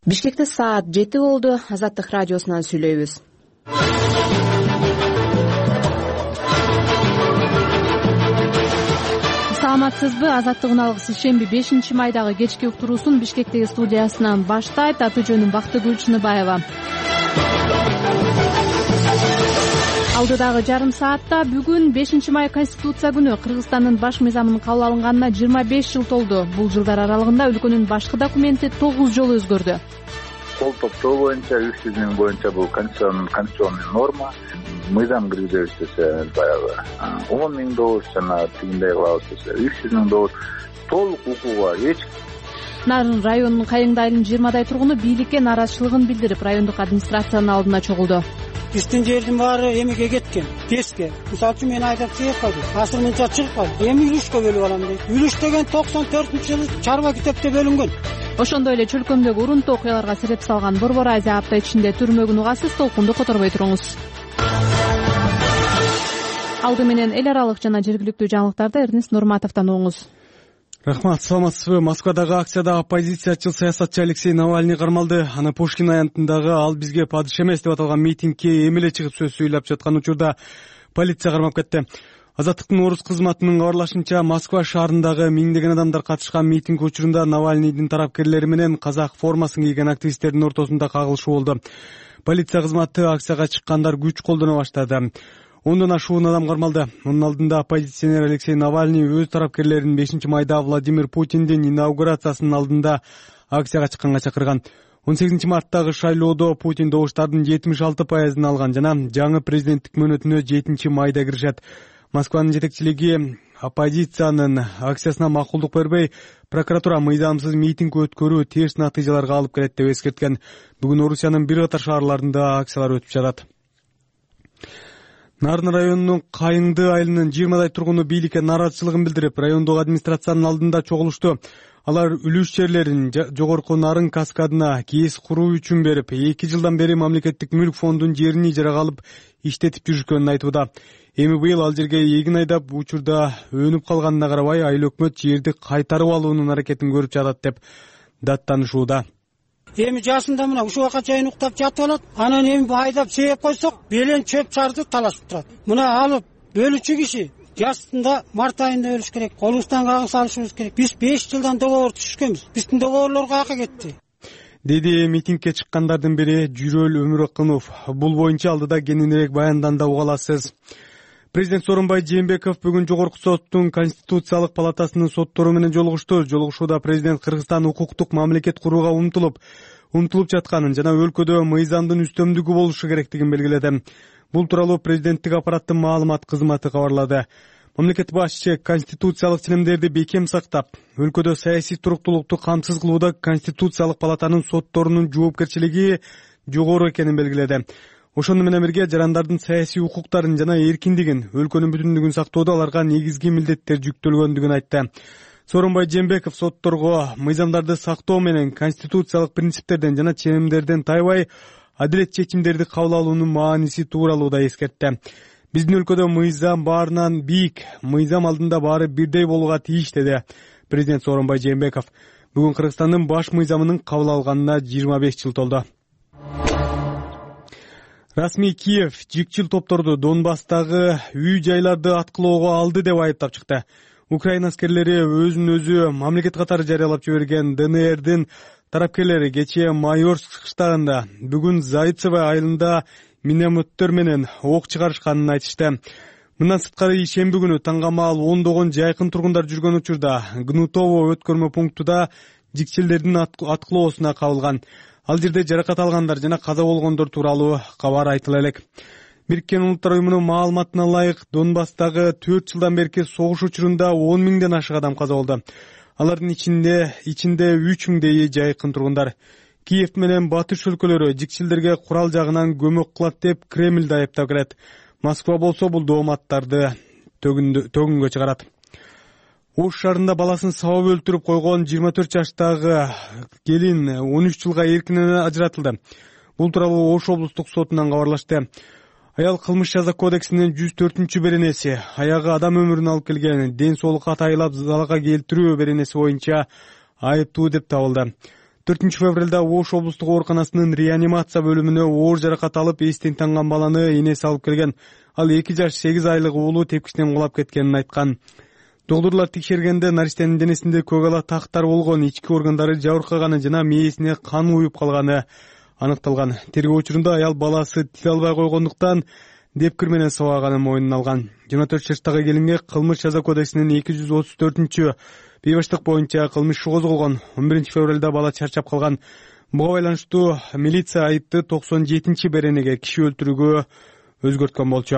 Бишкекте саат 7 болду. Азаттык радиосунан сүйлөйбүз. Саламатсызбы? Азаттык уналгысы шемби 5-майдагы кечки уктуруусун Бишкектеги студиясынан баштайт. Аты жөнүм Бактыгүл Чыныбаева. Алдыдагы жарым саатта бүгүн 5-май Конституция күнү. Кыргызстандын баш мыйзамынын кабыл алынганына 25 жыл толду. Бул жылдар аралыгында өлкөнүн башкы документи 9 жолу өзгөрдү. Кол топтоо боюнча 300 миң боюнча бул конституционный норма. Мыйзам киргизебиз десе баягы 10 миң доллар жана тигиндей кылабыз десе 300 миң доллар. Толук укугу бар. Нарын районунун Кайыңды айылынын 20дай тургуну бийликке нааразычылыгын билдирип, райондук администрациянын алдына чогулду. Биздин жердин баары эмеге кеткен, теске. Мисалы үчүн мен айдап чыгып калдым. Асыр мынча чыгып калды. Эми үлүшкө бөлүп алам дейт. Үлүш деген 94-жылы чарба китепте бөлүнгөн. Ошондой эле чөлкөмдөгү урунтуу окуяларга себеп салган Борбор Азия апта ичинде түрмөгүн угасыз, толкунду которбой туруңуз. Алды менен эл аралык жана жергиликтүү жаңылыктарды Эрнест Нурматовдон угуңуз. Рахмат, саламатсызбы? Москвадагы акцияда оппозициячыл саясатчы Алексей Навальный кармалды. Аны Пушкин аянтындагы ал бизге падыш эмес деп аталган митингге эмеле чыгып сөз сүйлөп жаткан учурда полиция кармап кетти. Азаттыктын орус кызматынын кабарлашынча, Москва шаарындагы миңдеген адамдар катышкан митинг учурунда Навальныйдын тарапкерлери менен казак формасын кийген активисттердин ортосунда кагылышуу болду. Полиция кызматы акцияга чыккандар күч колдоно баштады. 10дон ашуун адам кармалды. Мунун алдында оппозиционер Алексей Навальный өз тарапкерлерин 5-майда Владимир Путиндин инаугурациясынын алдында акцияга чыкканга чакырган. 18-марттагы шайлоодо Путин добуштардын 76% алган жана жаңы президенттик мөөнөтүнө 7-майда киришет. Москванын жетекчилиги оппозициянын акциясына макулдук бербей, прокуратура мыйзамсыз митинг өткөрүү терс натыйжаларга алып келет деп эскерткен. Бүгүн Орусиянын бир катар шаарларында акциялар өтүп жатат. Нарын районунун Кайыңды айылынын 20дай тургуну бийликке нааразычылыгын билдирип, райондук администрациянын алдында чогулушту. Алар үлүш жерлерин жогорку Нарын каскадына КС куруу үчүн берип, 2 жылдан бери мамлекеттик мүлк фондунун жерин ижарага алып иштетип жүрүшкөнүн айтууда. Эми быйыл ал жерге эгин айдап учурда өнүп калганына карабай, айыл өкмөт жерди кайтарып алуунун аракетин көрүп жатат деп даттанышууда. Эми жасында мына ушуга чейин уктап жатып алат. Анан эми айдап сээп койсок, белен чөп чарды талашып турат. Мына алып бөлүүчү киши жасында март айында өлүш керек. Колубуздан кагыс алышыбыз керек. Биз 5 жылдан договор түшүшкөнбүз. Биздин договорлорго акы кетти. Деди митингке чыккандардын бири Жүрөл Өмүракынов. Бул боюнча алдыда кененирээк баянданда уга аласыз. Президент Сооронбай Жээнбеков бүгүн жогорку соттун Конституциялык палатасынын соттору менен жолугушту. Жолугушууда президент Кыргызстан укуктук мамлекет курууга умтулуп жатканын жана өлкөдө мыйзамдын үстөмдүгү болушу керектигин белгиледи. Бул тууралуу президенттик аппараттын маалымат кызматы кабарлады. Мамлекет башчы конституциялык ченемдерди бекем сактап, өлкөдө саясий туруктуулукту камсыз кылууда Конституциялык палатанын сотторунун жоопкерчилиги жогору экенин белгиледи. Ошону менен бирге жарандардын саясий укуктарын жана эркиндигин, өлкөнүн бүтүндүгүн сактоодо аларга негизги милдеттер жүктөлгөндүгүн айтты. Сооронбай Жээнбеков сотторго мыйзамдарды сактоо менен конституциялык принциптерден жана ченемдерден тайбай адилет чечимдерди кабыл алуунун мааниси тууралуу да эскертти. Биздин өлкөдө мыйзам баарынан бийик, мыйзам алдында баары бирдей болууга тийиш, деди президент Сооронбай Жээнбеков. Бүгүн Кыргызстандын баш мыйзамынын кабыл алганына 25 жыл толду. Расмий Киев жикчил топторду Донбасстагы үй-жайларды аткылоого алды деп айыптап чыкты. Украина аскерлери өзүн өзү мамлекет катары жарыялап жиберген ДНРдин тарапкерлери кечээ Майорск кыштагында, бүгүн Зайцево айылында минометтер менен ок чыгарышканын айтышты. Мындан сырткары ишемби күнү таңгамал ондогон жайкын тургундар жүргөн учурда Гнутово өткөрмө пунктуда жикчилдердин аткылоосуна кабылган. Ал жерде жаракат алгандар жана каза болгондор тууралуу кабар айтыла элек. Бириккен Улуттар уюмунун маалыматына ылайык, Донбасстагы 4 жылдан берки согуш учурунда 10 миңден ашык адам каза болду. Алардын ичинде 3 миңдейи жайкын тургундар. Киев менен батыш өлкөлөрү жикчилдерге курал жагынан көмөк кылат деп Кремлди айыптап келет. Москва болсо бул дооматтарды төгүнгө чыгарат. Ош шаарында баласын сабап өлтүрүп койгон 24 жаштагы келин 13 жылга эркинен ажыратылды. Бул тууралуу Ош облустук сотунан кабарлашты. Аял кылмыш жаза кодексинин 104 беренеси, аягы адам өмүрүн алып келген ден соолукка атайлап залалга келтирүү беренеси боюнча айыптуу деп табылды. 4 февралда Ош облустук ооруканасынын реанимация бөлүмүнө оор жаракат алып эстен танган баланы энеси алып келген. Ал 2 жаш 8 айлык уулу тепкичинен кулап кеткенин айткан. Доктурлар текшергенде нариштенин денесинде көк ала тактар болгон, ички органдары жабыркаганы жана мээсине кан уюп калганы аныкталган. Тергөө учурунда аял баласы тил албай койгондуктан депкир менен сабаганын мойнуна алган. 24 жаштагы келинге кылмыш жаза кодексинин 234-бейбаштык боюнча кылмыш иши козголгон. 11 февралда бала чарчап калган. Буга байланыштуу милиция айыпты 97-беренеге киши өлтүрүүгө өзгөрткөн болчу.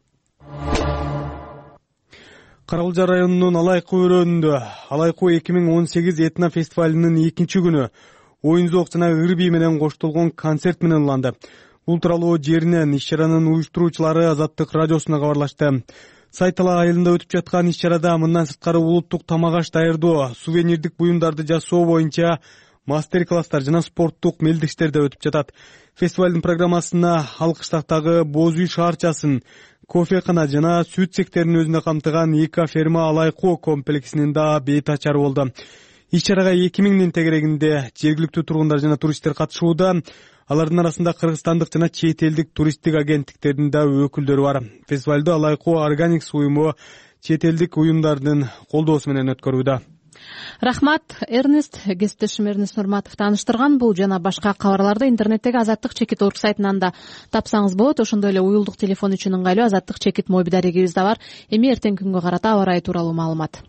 Кара Кулжа районунун Алайкы өрөөнүндө Алайкы 2018 этно фестивалынын 2-күнү оюн зоок жана ыр бий менен коштолгон концерт менен уланды. Бул тууралуу жеринен иш-чаранын уюштуруучулары Азаттык радиосуна кабарлашты. Сайтала айылында өтүп жаткан иш-чарада мындан сырткары улуттук тамак-аш даярдоо, сувенирдик буюмдарды жасоо боюнча мастер-класстар жана спорттук мелдештер да өтүп жатат. Фестивалдын программасына ал кыштактагы Боз үй шаарчасын, кофекана жана сүт сектерин өзүнө камтыган эко-ферма Алайкы комплексинин да бет ачары болду. Иш-чарага 2000 тегерегинде жергиликтүү тургундар жана туристтер катышууда. Алардын арасында кыргызстандык жана чет элдик туристтик агенттиктердин да өкүлдөрү бар. Фестивалды Алайкы Органикс уюму чет элдик уюмдардын колдоосу менен өткөрүүдө. Рахмат, Эрнест. Кесиптешим Эрнест Нурматов тааныштырган. Бул жана башка кабарларды интернеттеги Азаттык-Чекит.орг сайтынан да тапсаңыз болот. Ошондой эле уюлдук телефон үчүн ыңгайлуу Азаттык-Чекит мобиль дарегибиз да бар. Эми эртең күнгө карата аба ырайы тууралуу маалымат.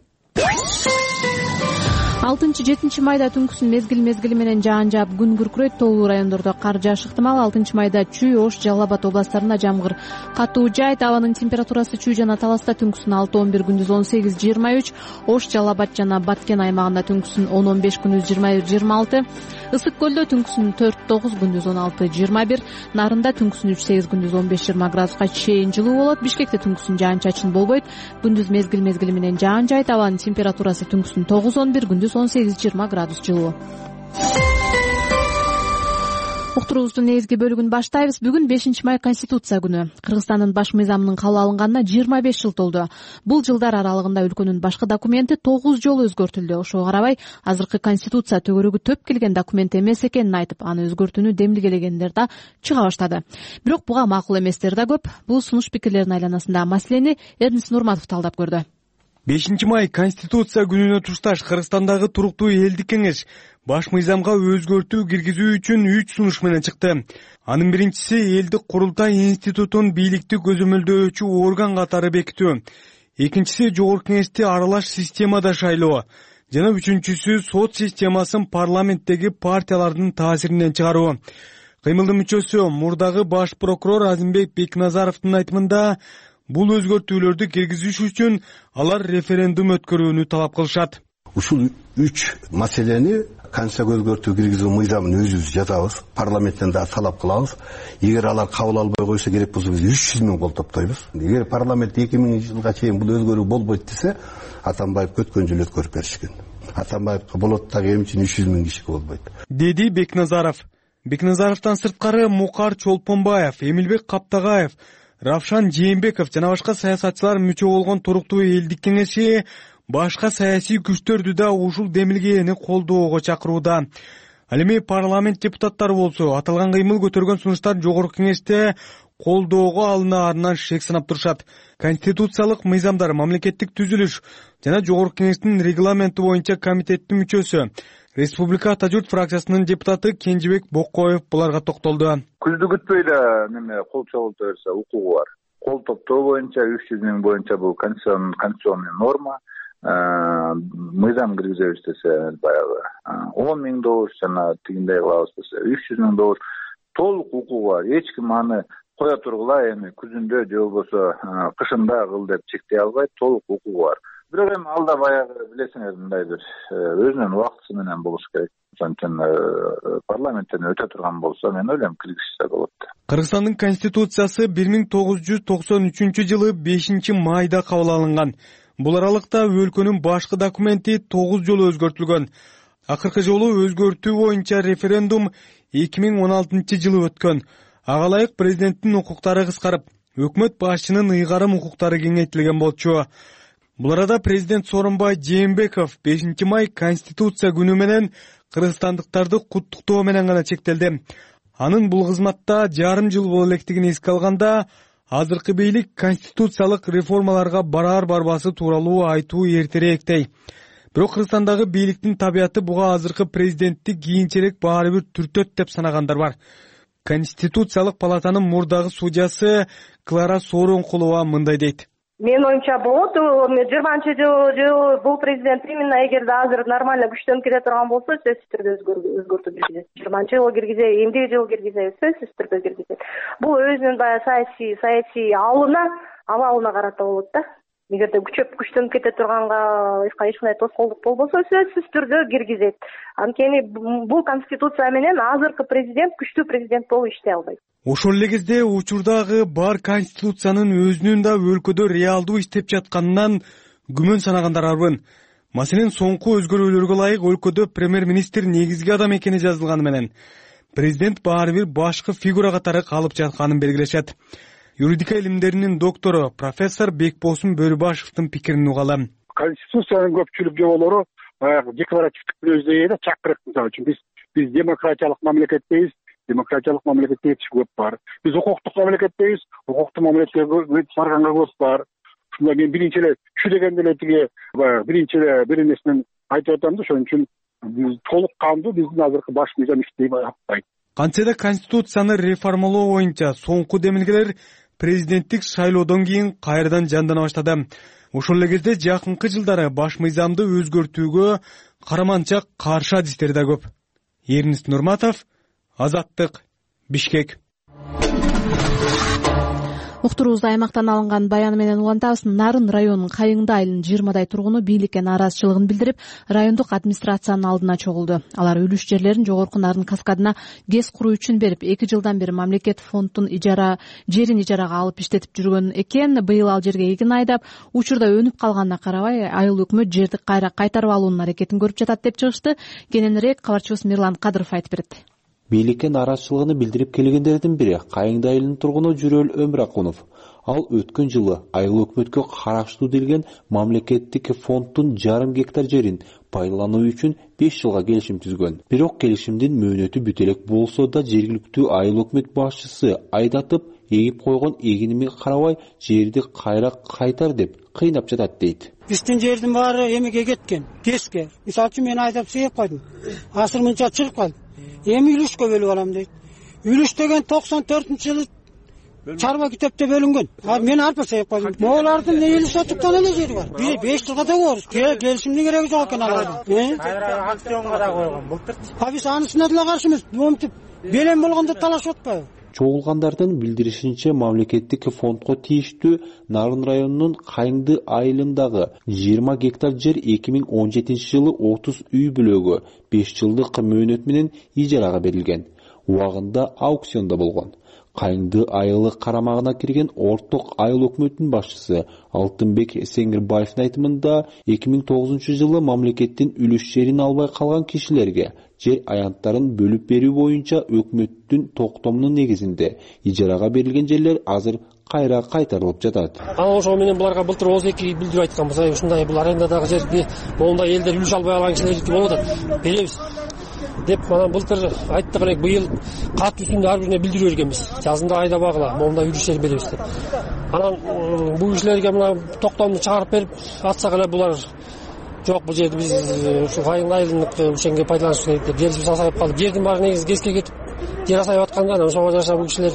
6-7 майда түнкүсүн мезгил менен жаан жаап күн күркүрөйт, тоолуу райондордо кар жааш ыктымал. 6 майда Чүй, Ош, Жалал Абад областтарында жамгыр катуу жаайт. Абанын температурасы Чүй жана Таласта түнкүсүн 6-11, күндүз 18-23, Ош, Жалал Абад жана Баткен аймагында түнкүсүн 10-15, күндүз 21-26, Ысык көлдө түнкүсүн 4-9, күндүз 16-21, Нарында түнкүсүн 3-8, күндүз 15-20 градуска чейин жылуу болот. Бишкекте түнкүсүн жаан-чачын болбойт, күндүз мезгил менен жаан жаайт. Абанын температурасы түнкүсүн 9-11, күндүз 18-20 градус жылуу. Уктуруубуздун негизги бөлүгүн баштайбыз. Бүгүн 5 май Конституция күнү. Кыргызстандын баш мыйзамынын кабыл алынганына 25 жыл толду. Бул жылдар аралыгында өлкөнүн башкы документи 9 жолу өзгөртүлдү. Ошого карабай, азыркы Конституция төгөрөгү төп келген документ эмес экенин айтып, аны өзгөртүүнү демилгелегендер да чыга баштады. Бирок буга макул эместер да көп. Бул сунуш пикирлердин айланасында маселени Эрнест Нурматов талдап көрдү. 5 май Конституция күнүнө тушташ Кыргызстандагы туруктуу элдик кеңеш баш мыйзамга өзгөртүү киргизүү үчүн 3 сунуш менен чыкты. Анын биринчиси элдик курултай институтун бийликти көзөмөлдөөчү орган катары бекитүү. Экинчиси жогорку кеңешти аралаш системада шайлоо. Жана үчүнчүсү сот системасын парламенттеги партиялардын таасиринен чыгаруу. Кыймылдын мүчөсү мурдагы баш прокурор Азимбек Бекназаровдун айтымында бул өзгөртүүлөрдү киргизиш үчүн алар референдум өткөрүүнү талап кылышат. Ушул 3 маселени Конституцияга өзгөртүү киргизүү мыйзамын өзүбүз жазабыз, парламенттен да талап кылабыз. Эгер алар кабыл албай койсо керек болсо биз 300 000 кол топтойбуз. Эгер парламент 2000 жылга чейин бул өзгөрүү болбойт десе, Атамбаев өткөн жыл өткөрүп беришкен. Атамбаевка болот дагы эмне үчүн 300 000 кишиге болбойт? Деди Бекназаров. Бекназаровдон сырткары Мукар Чолпонбаев, Эмилбек Каптагаев, Равшан Жээнбеков жана башка саясатчылар мүчө болгон туруктуу элдик кеңеши башка саясий күчтөрдү да ушул демилгени колдоого чакырууда. Ал эми парламент депутаттары болсо аталган кыймыл көтөргөн сунуштар жогорку кеңеште колдоого алынаарынан шек санап турушат. Конституциялык мыйзамдар, мамлекеттик түзүлүш жана жогорку кеңештин регламенти боюнча комитеттин мүчөсү, Республика Ата журт фракциясынын депутаты Кенжебек Боккоев буларга токтолду. Күздү күтпөй эле кол чогулта берсе укугу бар. Кол топтоо боюнча 300 000 боюнча бул конституционный норма. Мыйзам киргизебиз десе баягы 10 000 добуш жана тигиндей кылабыз десе 300 000 добуш. Толук укугу бар. Эч ким аны кое тургула эми күзүндө же болбосо кышында кыл деп чектей албайт. Толук укугу бар. Бирок эми алда баягы билесиңер мындай бир өзүнүн убактысы менен болуш керек. Ошондон парламенттен өтө турган болсо мен ойлойм киргизсе болот. Кыргызстандын конституциясы 1993 жылы 5 майда кабыл алынган. Бул аралыкта өлкөнүн башкы документи 9 жолу өзгөртүлгөн. Акыркы жолу өзгөртүү боюнча референдум 2016 жылы өткөн. Ага ылайык президенттин укуктары кыскарып, өкмөт башчынын ыйгарым укуктары кеңейтилген болчу. Бул арада президент Сооронбай Жээнбеков 5 май Конституция күнү менен кыргызстандыктарды куттуктоо менен гана чектелди. Анын бул кызматта жарым жыл боло электигин эске алганда, азыркы бийлик конституциялык реформаларга барар барбасы тууралуу айтуу эртерээк дей. Бирок Кыргызстандагы бийликтин табияты буга азыркы президентти кийинчерээк баары бир түртөт деп санагандар бар. Конституциялык палатанын мурдагы судьясы Клара Сооронкулова мындай дейт. Менин оюмча болот. 20-жыл бул президент именно эгерде азыр нормально күчтөнүп кете турган болсо, сөзсүз түрдө өзгөртүү киргизет. 20-жыл киргизет, эмдиги жыл киргизет, сөзсүз түрдө киргизет. Бул өзүнүн баягы саясий абалына карата болот да. Эгерде күчтөнүп кете турганга эч кандай тоскоолдук болбосо, сөзсүз түрдө киргизет. Анткени бул конституция менен азыркы президент күчтүү президент болуп иштей албайт. Ошол эле кезде учурдагы бар конституциянын өзүнүн да өлкөдө реалдуу иштеп жатканынан күмөн санагандар арбын. Маселен, соңку өзгөрүүлөргө ылайык өлкөдө премьер-министр негизги адам экени жазылганы менен президент баары бир башкы фигура катары калып жатканын белгилешет. Юридика илимдеринин доктору профессор Бекбосун Бөрүбашевдин пикирин угалы. Конституциянын көпчүлүк жоболору баягы декларативдик мүнөздөйдө чакырык. Мисалы үчүн биз демократиялык мамлекеттейбиз. Демократиялык мамлекетте көп бар. Биз укуктук мамлекеттейбиз. Укуктук мамлекетке барганга көп бар. Ушунда мен биринчи эле чү дегенде эле тиги баягы биринчи эле бир нерсени айтып атам да, ошон үчүн биз толук кандуу биздин азыркы баш мыйзам иштей атпайт. Кантсе да конституцияны реформалоо боюнча соңку демилгелер президенттик шайлоодон кийин кайрадан жандана баштады. Ошол эле кезде жакынкы жылдары баш мыйзамды өзгөртүүгө караманча каршы адистер да көп. Эрнис Нурматов, Азаттык, Бишкек. Уктуруубузду аймактан алынган баяны менен улантабыз. Нарын районунун Кайыңды айылынын 20 тургуну бийликке нааразычылыгын билдирип, райондук администрациянын алдына чогулду. Алар үлүш жерлерин жогорку Нарын каскадына ГЭС куруу үчүн берип, 2 жылдан бери мамлекет фонддун жерин ижарага алып иштетип жүргөн экен. Быйыл ал жерге эгин айдап, учурда өнүп калганына карабай, айыл өкмөт жерди кайра кайтарып алуунун аракетин көрүп жатат деп чыгышты. Кененирээк кабарчыбыз Мирлан Кадыров айтып берет. Бийликке нааразычылыгын билдирип келгендердин бири Кайыңды айылынын тургуну Жүрөөл Өмүракунов. Ал өткөн жылы айыл өкмөткө караштуу делген мамлекеттик фонддун 1,5 гектар жерин пайдалануу үчүн 5 жылга келишим түзгөн. Бирок келишимдин мөөнөтү бүтө элек болсо да жергиликтүү айыл өкмөт башчысы айдатып, эгип койгон эгиниме карабай жерди кайра кайтар деп кыйнап жатат дейт. Биздин жердин баары эмеге кеткен, ГЭСке. Мисалы үчүн мен айдап сейип койдум. Асыр мынча чыгып калды. Эми үлүшкө бөлүп алам дейт. Үлүш деген 94-жылы чарба китепте бөлүнгөн. Мен арпа сейип койдум. Моолардын 50 сотуктан эле жери бар. 5 жылга договорбуз. Келишимдин кереги жок экен аларга. Кайра акционга да койгон былтыр. Биз анысына деле каршымыз. Момтип белем болгондо талашып атпайбы? Чогулгандардын билдиришинче, мамлекеттик фондго тийиштүү Нарын районунун Кайыңды айылындагы 20 гектар жер 2017 жылы 30 үй бүлөгө 5 жылдык мөөнөт менен ижарага берилген. Убагында аукционда болгон. Кайыңды айылы карамагына кирген орток айыл өкмөтүнүн башчысы Алтынбек Сеңирбаевдин айтымында 2009 жылы мамлекеттин үлүш жерин албай калган кишилерге жер аянттарын бөлүп берүү боюнча өкмөттүн токтомунун негизинде ижарага берилген жерлер азыр кайра кайтарылып жатат. Ошол менен буларга былтыр 12 билдирип айтканбыз. Ушундай бул арендадагы жерди моундай элдер үлүш албай калган кишилердики болуп атат. Беребиз деп манан былтыр айттык элек, быйыл кат үстүндө ар бирине билдирүү бергенбиз. Жазында айдабагыла, моундай үлүш жер беребиз деп. Анан бул кишилерге мына токтомду чыгарып берип атсак эле булар жок, бул жерди биз ушу Кайыңды айылыныкы ушенге пайдаланышыбыз керек деп келишип алсак деп калды. Жердин баары негизи ГЭСке кетип жер асайып атканда, анан ошого жараша бул кишилер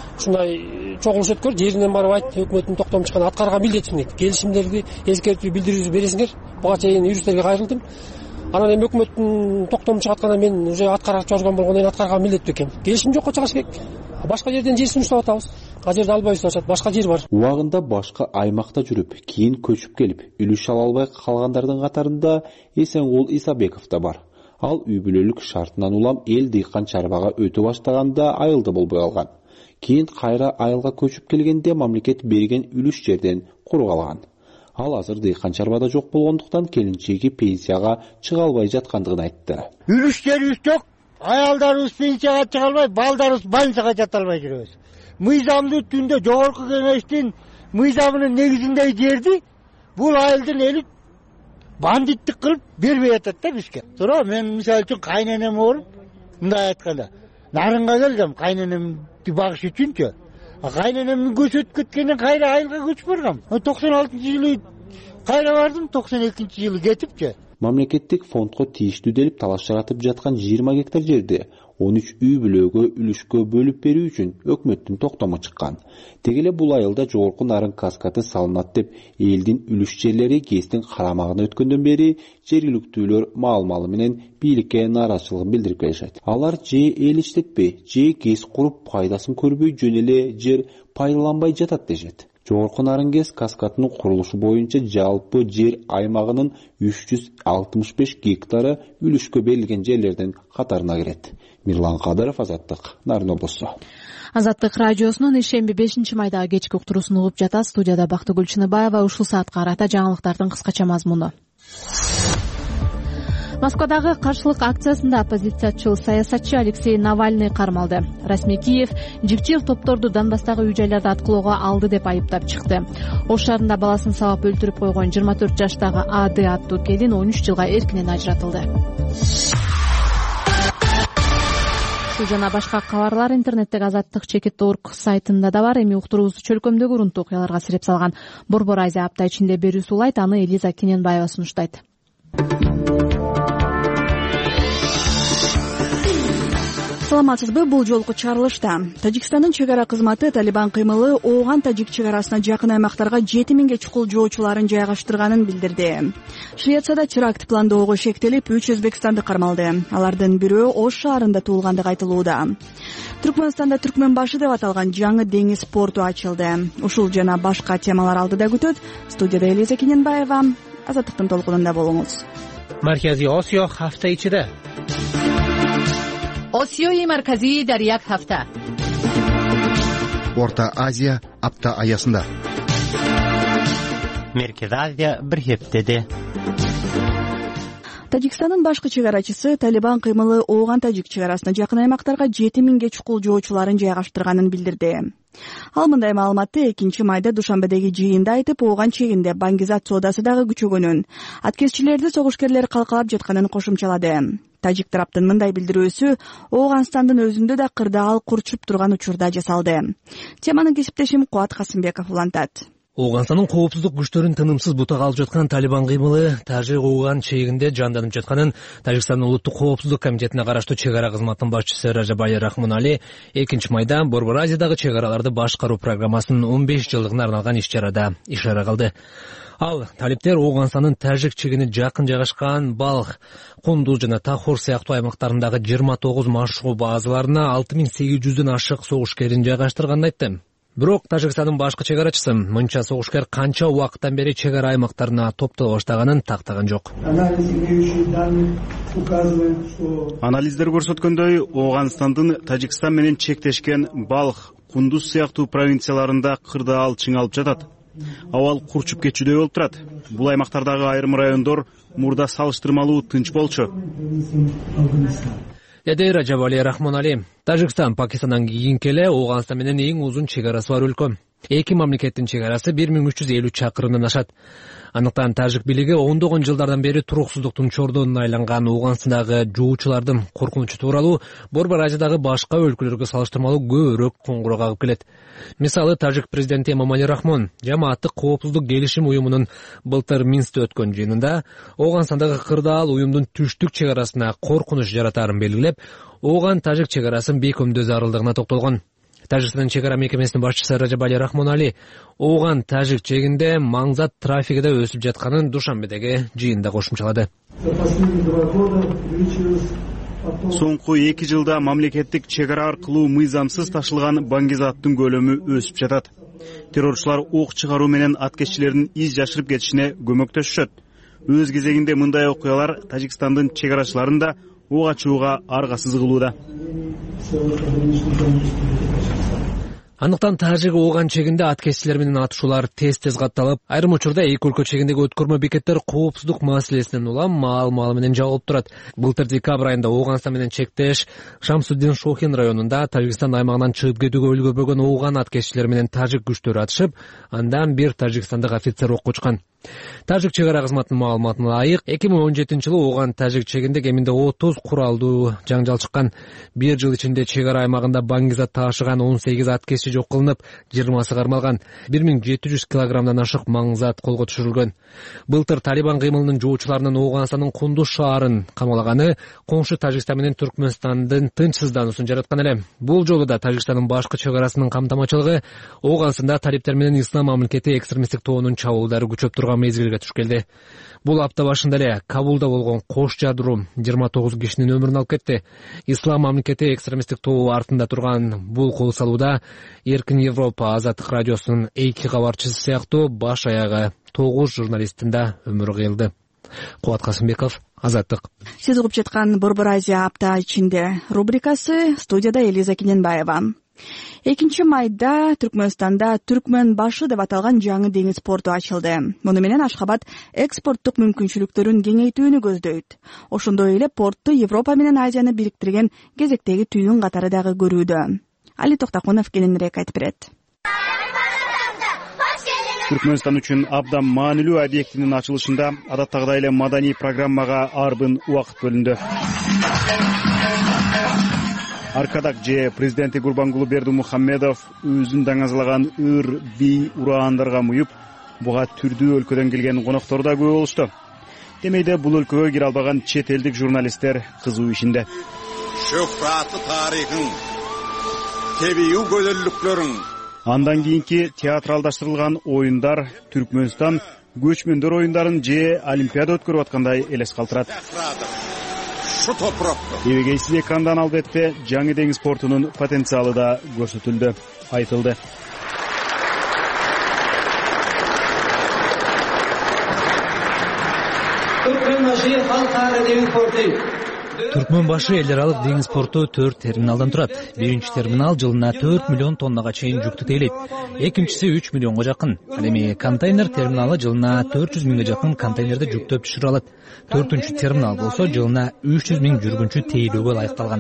ушундай чогулуш өткөр, жеринен барып айт, өкмөттүн токтому чыккан аткарга милдетсиң дейт. Келишимдерди эскертүү билдирүүсү бересиңер. Буга чейин юристтерге кайрылдым. Анан эми өкмөттүн токтому чыгатканда мен уже аткарачы орган болгондон кийин аткарга милдеттүү экен. Келишим жокко чыгыш керек. Башка жерден жер сунуштап атабыз. Ал жерди албайбыз деп атат. Башка жер бар. Убагында башка аймакта жүрүп, кийин көчүп келип, үлүш ала албай калгандардын катарында Эсенгул Исабеков да бар. Ал үй бүлөлүк шартынан улам эл дыйкан чарбага өтө баштаганда айылда болбой калган. Кийин кайра айылга көчүп келгенде мамлекет берген үлүш жерден куруп алган. Ал азыр дыйкан чарбада жок болгондуктан келинчеги пенсияга чыга албай жаткандыгын айтты. Үлүш жерибиз жок. Аялдарыбыз пенсияга чыга албай, балдарыбыз больницага жата албай жүрөбүз. Мыйзамдуу түндө жогорку кеңештин мыйзамынын негизинде жерди бул айылдын эли бандиттик кылып бербей атат да бизге. Туура, мен мисалы үчүн кайненем ооруп, мындай айтканда, нарынга келгем кайненемди багыш үчүнчү. Кайненемдин көчүп өтүп кеткенден кайра айылга көчүп баргам. 96-жылы кайра бардым, 92-жылы кетипчи. Мамлекеттик фондго тийиштүү делип талаш жаратып жаткан 20 гектар жерди 13 үй бүлөгө үлүшкө бөлүп берүү үчүн өкмөттүн токтому чыккан. Теги эле бул айылда жогорку нарын каскады салынат деп элдин үлүш жерлери ГЭСтин карамагына өткөндөн бери жергиликтүүлөр маал-малы менен бийликке нааразычылыгын билдирип келишет. Алар же эл иштетпей, же ГЭС куруп пайдасын көрбөй жөн эле жер пайдаланбай жатат дешет. Жогорку нарын ГЭС каскадынын курулушу боюнча жалпы жер аймагынын 365 гектары үлүшкө берилген жерлердин катарына кирет. Мирлан Кадыров, Азаттык, Нарын облусу. Азаттык радиосунун ишемби 5-майдагы кечки уктуруусун угуп жатат. Студияда Бактыгүл Чыныбаева. Ушул саатка карата жаңылыктардын кыскача мазмуну. Москвадагы каршылык акциясында оппозициячыл саясатчы Алексей Навальный кармалды. Расмий Киев жикчил топторду Донбасстагы үй-жайларды аткылоого алды деп айыптап чыкты. Ош шаарында баласын сабап өлтүрүп койгон 24 жаштагы АД аттуу келин 13 жылга эркинен ажыратылды. Бул жана башка кабарлар интернеттеги Азаттык.org сайтында да бар. Эми уктуруубузду чөлкөмдөгү урунтуу окуяларга сиреп салган Борбор Азия апта ичинде берүү суулайт. Аны Элиза Кененбаева сунуштайт. Саламатсызбы, бул жолку чыгарылышта Тажикстандын чек ара кызматы Талибан кыймылы Ооган-Тажик чек арасына жакын аймактарга 7000 чукул жоочуларын жайгаштырганын билдирди. Швецияда теракт пландоого шектелип 3 өзбекстанды кармалды. Алардын бирөө Ош шаарында туулгандыгы айтылууда. Түркмөнстанда Түркмөнбашы деп аталган жаңы деңиз порту ачылды. Ушул жана башка темалар алдыда күтөт. Студияда Элиза Кененбаева. Азаттыктын толкунунда болуңуз. Марказий Осиё hafta ichida. Осиёи марказии дар як ҳафта. Орта Азия апта аясында. Меркези Азия бир хептеде. Тажикстандын башкы чек арачысы Талибан кыймылы Ооган-Тажик чек арасына жакын аймактарга 7000 чукул жоочуларын жайгаштырганын билдирди. Ал мындай маалыматты 2-майда Душанбедеги жыйында айтып, Ооган чегинде баңгизат соодасы дагы күчөгөнүн, аткезчилерди согушкерлер калкалап жатканын кошумчалады. Тажик тараптын мындай билдирүүсү Ооганстандын өзүндө да кырдаал курчуп турган учурда жасалды. Теманын кесиптешим Кубат Касымбеков улантат. Ооганстандын коопсуздук күчтөрүн тынымсыз бутак алып жаткан Талибан кыймылы Тажик-Ооган чегинде жанданып жатканын Тажикстандын улуттук коопсуздук комитетине караштуу чек ара кызматынын башчысы Ражабали Рахмонали 2-майда Борбор Азиядагы чек араларды башкаруу программасынын 15 жылдыгына арналган иш-чарада ишара кылды. Ал талиптер Ооганстандын Тажик чегине жакын жайгашкан Балх, Кундуз жана Тахор сыяктуу аймактарындагы 29 машыгуу базаларына 6800дөн ашык согушкерин жайгаштырганын айтты. Бирок Тажикстандын башкы чек арачысы мынча согушкер канча убакыттан бери чек ара аймактарына топтоло баштаганын тактаган жок. Анализдер көрсөткөндөй, Ооганстандын Тажикстан менен чектешкен Балх, Кундуз сыяктуу провинцияларында кырдаал чыңалып жатат. Абал курчуп кетчүдөй болуп турат. Бул аймактардагы айрым райондор мурда салыштырмалуу тынч болчу. Деди Ражабали Рахмонали. Тажикстан Пакистандан кийинки эле Ооганстан менен эң узун чек арасы бар өлкө. Эки мамлекеттин чек арасы 1350 чакырымдан ашат. Андыктан Тажик бийлиги ондогон жылдардан бери туруксуздуктун чордонуна айланган Ооганстандагы жоочулардын коркунучу тууралуу Борбор Азиядагы башка өлкөлөргө салыштырмалуу көбүрөөк коңгуроо кагып келет. Мисалы, Тажик президенти Эмомали Рахмон жамааттык коопсуздук келишим уюмунун былтыр Минскте өткөн жыйынында Ооганстандагы кырдаал уюмдун түштүк чек арасына коркунуч жаратарын белгилеп, Ооган-Тажик чек арасын бекемдөө зарылдыгына токтолгон. Тажикстандын чек ара мекемесинин башчысы Ражабали Рахмонали Ооган-Тажик чегинде маңзат трафиги да өсүп жатканын Душанбедеги жыйында кошумчалады. Соңку 2 жылда мамлекеттик чек ара аркылуу мыйзамсыз ташылган баңгизаттын көлөмү өсүп жатат. Террорчулар ок чыгаруу менен аткезчилердин из жашырып кетишине көмөктөшүшөт. Өз кезегинде мындай окуялар Тажикстандын чек арачыларын да ок ачууга аргасыз кылууда. Андыктан Тажик-Ооган чегинде аткезчилер менен атышуулар тез-тез катталып, айрым учурда эки өлкө чегиндеги өткөрмө бекеттер коопсуздук маселесинен улам маал-малы менен жабылып турат. Былтыр декабрь айында Ооганстан менен чектеш Шамсуддин Шохин районунда Тажикстан аймагынан чыгып кетүүгө үлгүрбөгөн Ооган аткезчилер менен тажик күчтөрү атышып, андан бир тажикстандык офицер окко учкан. Тажик чек ара кызматынын маалыматына ылайык 2017-жылы ооган Тажик чегинде кеминде 30 куралдуу жаңжал чыккан. Бир жыл ичинде чек ара аймагында баңгизат таашыган 18 ат кесчи жок кылынып, 20сы кармалган. 1700 килограммдан ашык маңзат колго түшүрүлгөн. Былтыр Талибан кыймылынын жоочуларынын Ооганстандын Кундуз шаарын камалаганы коңшу Тажикстан менен Түркмөнстандын тынчсыздануусун жараткан эле. Бул жолу да Тажикстандын башкы чек арасынын камтамачылыгы Ооганстанда талиптер менен Ислам мамлекети экстремисттик тобунун чабуулдары күчөп турган мезгилге туш келди. Бул апта башында эле Кабулда болгон кош жадруу 29 кишинин өмүрүн алып кетти. Ислам мамлекети экстремисттик тобу артында турган бул кол салууда Эркин Европа Азаттык радиосунун 2 кабарчысы сыяктуу баш аягы 9 журналисттин да өмүрү кыйылды. Кубат Касымбеков, Азаттык. Сиз угуп жаткан Борбор Азия апта ичинде рубрикасы, студияда Элиза Кененбаева. 2-майда Түркмөнстанда Түркмөн башы деп аталган жаңы деңиз порту ачылды. Муну менен Ашхабад экспорттук мүмкүнчүлүктөрүн кеңейтүүнү көздөйт. Ошондой эле порту Европа менен Азияны бириктирген кезектеги түйүн катары дагы көрүүдө. Али Токтакунов кененирээк айтып берет. Түркмөнстан үчүн абдан маанилүү объектинин ачылышында адаттагыдай эле маданий программага арбын убакыт бөлүндү. Аркадак же президенти Гурбангулы Бердимухамедов өзүн даңазалаган ыр, бий, ураандарга муюп, буга түрдүү өлкөдөн келген коноктор да көп болушту. Демейде бул өлкөгө кире албаган чет элдик журналисттер кызуу ишинде. Шөһраты тарыхың, тебиүү көзөллүклөрүң. Андан кийинки театралдаштырылган оюндар Түркмөнстан көчмөндөр оюндарын же Олимпиада өткөрүп аткандай элес калтырат. Эбегейсиз экрандан албетте жаңы деңиз портунун потенциалы да көрсөтүлдү, айтылды. Түркмөн башы эл аралык деңиз порту 4 терминалдан турат. Биринчи терминал жылына 4 миллион тоннага чейин жүктү тейлейт. Экинчиси 3 миллионго жакын. Ал эми контейнер терминалы жылына 400 миңге жакын контейнерди жүктөп түшүрө алат. 4-үнчү терминал болсо жылына 300 миң жүргүнчү тейлөөгө ылайыкталган.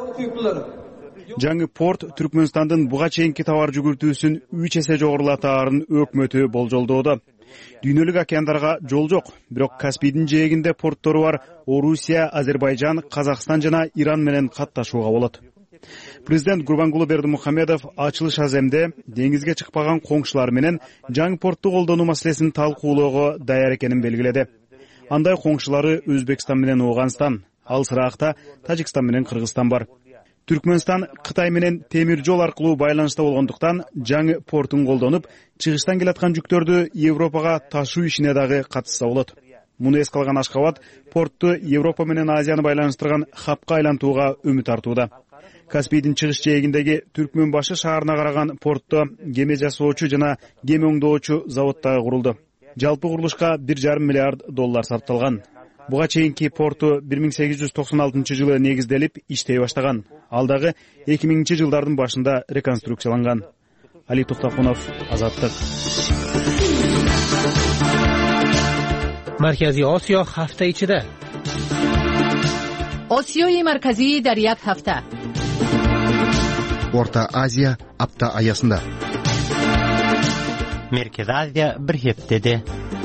Жаңы порт Түркмөнстандын буга чейинки товар жүгүртүүсүн 3 эсе жогорулатаарын өкмөтү болжолдоодо. Дүйнөлүк океандарга жол жок, бирок Каспийдин жээгинде порттору бар Орусия, Азербайжан, Казакстан жана Иран менен катташууга болот. Президент Гурбангулы Бердимухамедов ачылыш аземде деңизге чыкпаган коңшулар менен жаңы портту колдонуу маселесин талкуулоого даяр экенин белгиледи. Андай коңшулары Өзбекстан менен Ооганстан, ал сыраакта Тажикстан менен Кыргызстан бар. Түркмөнстан Кытай менен темир жол аркылуу байланышта болгондуктан жаңы портун колдонуп, чыгыштан келаткан жүктөрдү Европага ташуу ишине дагы катышса болот. Муну эске алган Ашхабад порту Европа менен Азияны байланыштырган хабка айлантууга үмүт артууда. Каспийдин чыгыш жээгиндеги Түркмөн башы шаарына караган портто кеме жасоочу жана кеме оңдоочу завод дагы курулду. Жалпы курулушка 1,5 миллиард доллар сарпталган. Буга чейинки порту 1896-жылы негизделип иштей баштаган. Ал дагы 2000-жылдардын башында реконструкцияланган. Али Токтакунов, Азаттык. Маркази Осиё ҳафта ичида. Осиёи марказӣ дар як ҳафта. Орта Азия апта аясында. Меркези Азия бир хептеде.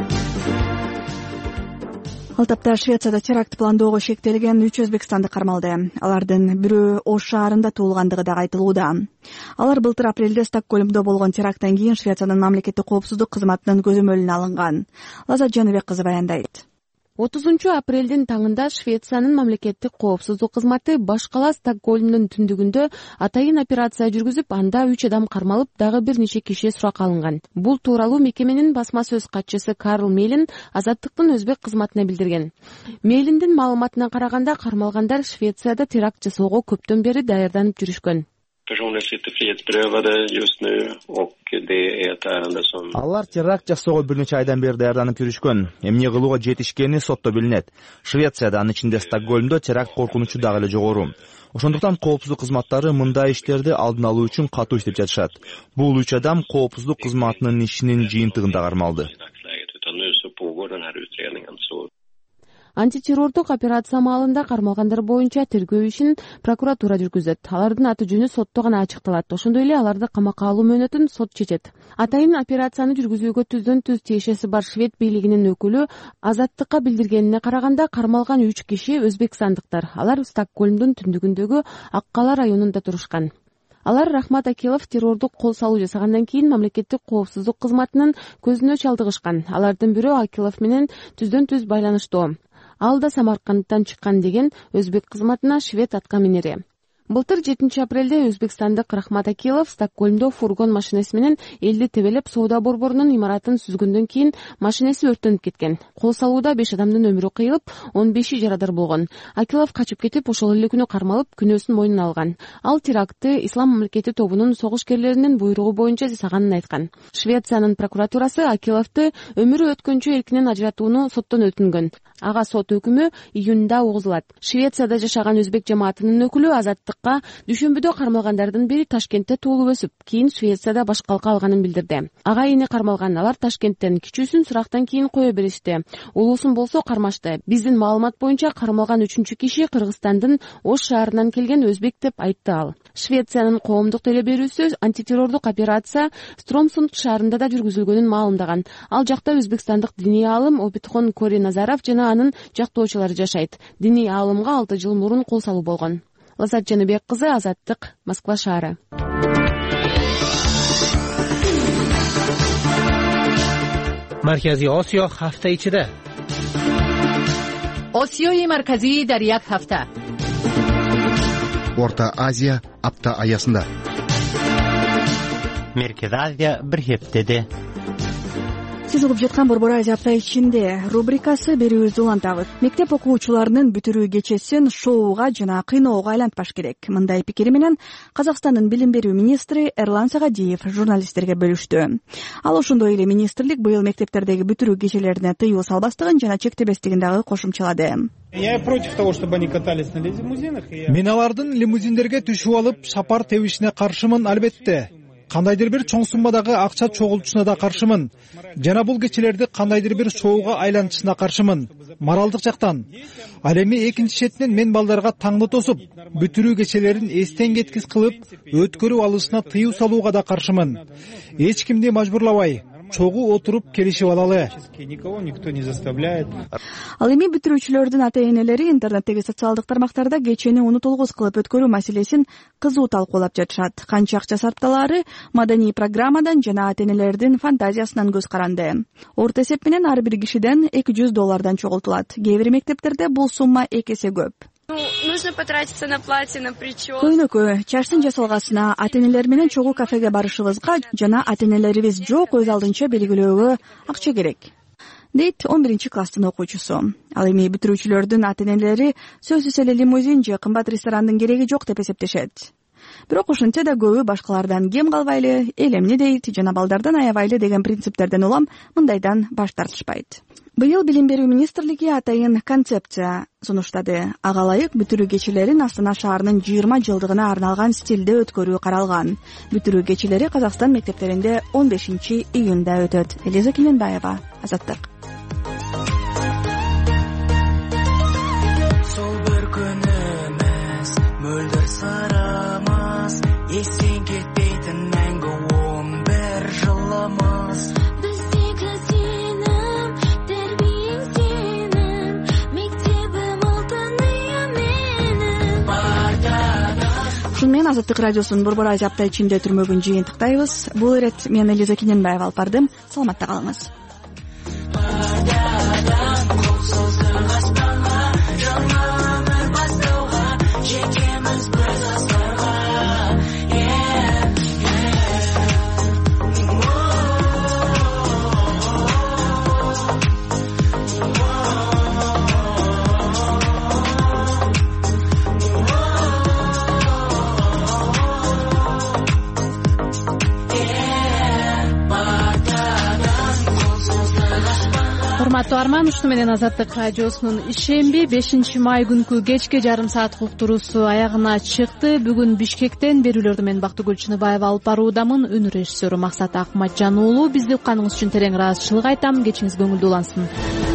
Ал тапта Швецияда теракт пландоого шектелген 3 өзбекстандык кармалды. Алардын бирөө Ош шаарында туулгандыгы да айтылууда. Алар былтыр апрелде Стокгольмдо болгон теракттан кийин Швециянын мамлекеттик коопсуздук кызматынын көзөмөлүнө алынган. Лазат Жаныбек кызы баяндайт. 30-апрелдин таңында Швециянын мамлекеттик коопсуздук кызматы баш кала Стокгольмдун түндүгүндө атайын операция жүргүзүп, анда 3 адам кармалып, дагы бир нече киши суракка алынган. Бул тууралуу мекеменин басма сөз катчысы Карл Мейлин Азаттыктын өзбек кызматына билдирген. Мейлиндин маалыматына караганда, кармалгандар Швецияда теракт жасоого көптөн бери даярданып жүрүшкөн. Алар теракт жасоого бир нече айдан бери даярданып жүрүшкөн. Эмне кылууга жетишкени сотто билинет. Швецияда, анын ичинде Стокгольмдо теракт коркунучу дагы эле жогору. Ошондуктан коопсуздук кызматтары мындай иштерди алдын алуу үчүн катуу иштеп жатышат. Бул 3 адам коопсуздук кызматынын ишинин жыйынтыгында кармалды. Антитеррордук операция маалында кармалгандар боюнча тергөө ишин прокуратура жүргүзөт. Алардын аты жөнү сотто гана ачыкталат. Ошондой эле аларды камакка алуу мөөнөтүн сот чечет. Атайын операцияны жүргүзүүгө түздөн-түз тиешеси бар швед бийлигинин өкүлү Азаттыкка билдиргенине караганда кармалган 3 киши өзбекстандыктар. Алар Стокгольмдун түндүгүндөгү Аккала районунда турушкан. Алар Рахмат Акилов террордук кол салуу жасагандан кийин мамлекеттик коопсуздук кызматынын көзүнө чалдыгышкан. Алардын бирөө Акилов менен түздөн-түз байланыштуу. Ал да Самаркандтан чыккан деген өзбек кызматына швед атка минери. Былтыр 7 апрелде өзбекстандык Рахмат Акилов Стокгольмдо фургон машинеси менен элди тебелеп соода борборунун имаратын сүзгөндөн кийин машинеси өрттөнүп кеткен. Кол салууда 5 адамдын өмүрү кыйылып, 15 жарадар болгон. Акилов качып кетип, ошол эле күнү кармалып, күнөөсүн мойнуна алган. Ал терактты Ислам мамлекети тобунун согушкерлеринин буйругу боюнча жасаганын айткан. Швециянын прокуратурасы Акиловду өмүрү өткөнчө эркинен ажыратууну соттон өтүнгөн. Ага сот өкүмү июнда угузулат. Швецияда жашаган өзбек жамаатынын өкүлү Азаттыкка дүйшөмбүдө кармалгандардын бири Ташкентте туулуп өсүп, кийин Швецияда башкалка алганын билдирди. Ага эне кармалган, алар Ташкенттен, кичүүсүн сурактан кийин кое беришти. Улуусун болсо кармашты. Биздин маалымат боюнча кармалган 3 киши Кыргызстандын Ош шаарынан келген өзбек деп айтты ал. Швециянын коомдук теле берүүсү антитеррордук операция Стромсунд шаарында да жүргүзүлгөнүн маалымдаган. Ал жакта өзбекстандык диний аалым Обидхон Кори Назаров жана анын жактоочулары жашайт. Диний аалымга 6 жыл мурун кол салуу болгон. Лазат Жаныбек кызы, Азаттык, Москва шаары. Маркази Осиё ҳафта ичида. осиёи марказӣ дар як ҳафта. Орта Азия апта аясында. Меркез Азия бир хептеде. Сиз угуп жаткан Борбор Азия апта ичинде рубрикасы берүүбүздү улантабыз. Мектеп окуучуларынын бүтүрүү кечесин шоуга жана кыйноого айлантпаш керек. Мындай пикири менен Казакстандын билим берүү министри Эрлан Сагадиев журналисттерге бөлүштү. Ал ошондой эле министрлик быйыл мектептердеги бүтүрүү кечелерине тыюу салбастыгын жана чектебестигин дагы кошумчалады. Я против того, чтобы они катались на лимузинах. Мен алардын лимузиндерге түшүп алып шапар тебишине каршымын, албетте. Кандайдыр бир чоң суммадагы акча чогултушуна да каршымын. Жана бул кечелерди кандайдыр бир шоуга айлантышына каршымын. Моралдык жактан. Ал эми экинчи четинен мен балдарга таңды тосуп, бүтүрүү кечелерин эстен кеткис кылып, өткөрүп алышына тыюу салууга да каршымын. Эч кимди мажбурлабай, чогуу отуруп келишип алалы. Никого никто не заставляет. Ал эми бүтүрүүчүлөрдүн ата-энелери интернеттеги социалдык тармактарда кечени унутулгус кылып өткөрүү маселесин кызуу талкуулап жатышат. Канча акча сарпталаары маданий программадан жана ата-энелердин фантазиясынан көз каранды. Орто эсеп менен ар бир кишиден $200 чогултулат. Кээ бир мектептерде бул сумма 2 эсе көп. Нужно потратиться на платье, на прическу. Көйнөккө, чачтын жасалгасына, ата-энелер менен чогуу кафеге барышыбызга жана ата-энелерибиз жок өз алдынча белгилөөгө акча керек, дейт 11-класстын окуучусу. Ал эми бүтүрүүчүлөрдүн ата-энелери сөзсүз эле лимузин же кымбат ресторандын кереги жок деп эсептешет. Бирок ошентсе да көбү башкалардан кем калбайлы, эл эмне дейт жана балдардан аябайлы деген принциптерден улам мындайдан баш тартышпайт. Быйыл билим берүү министрлиги атайын концепция сунуштады. Ага ылайык бүтүрүү кечелерин Астана шаарынын 20 жылдыгына арналган стилде өткөрүү каралган. Бүтүрүү кечелери Казакстан мектептеринде 15 июнда өтөт. Элиза Кененбаева, Азаттык. Сол бир күнүмүз мөлдүр сырымыз, эстен кетпейтин мәңгү 11 жылымыз. Ушун менен Азаттык радиосунун Борбор Азия апта ичинде түрмөгүн жыйынтыктайбыз. Бул ирет мен Элиза Кененбаева алып бардым. Саламатта калыңыз. Урматтуу арман, ушуну менен Азаттык радиосунун ишемби 5-май күнкү кечки жарым саат уктуруусу аягына чыкты. Бүгүн Бишкектен берүүлөрдү мен Бактыгүл Чыныбаева алып баруудамын. Өнөр режиссеру Максат Акматжан уулу. Бизди укканыңыз үчүн терең ыраазычылык айтам. Кечиңиз көңүлдүү улансын.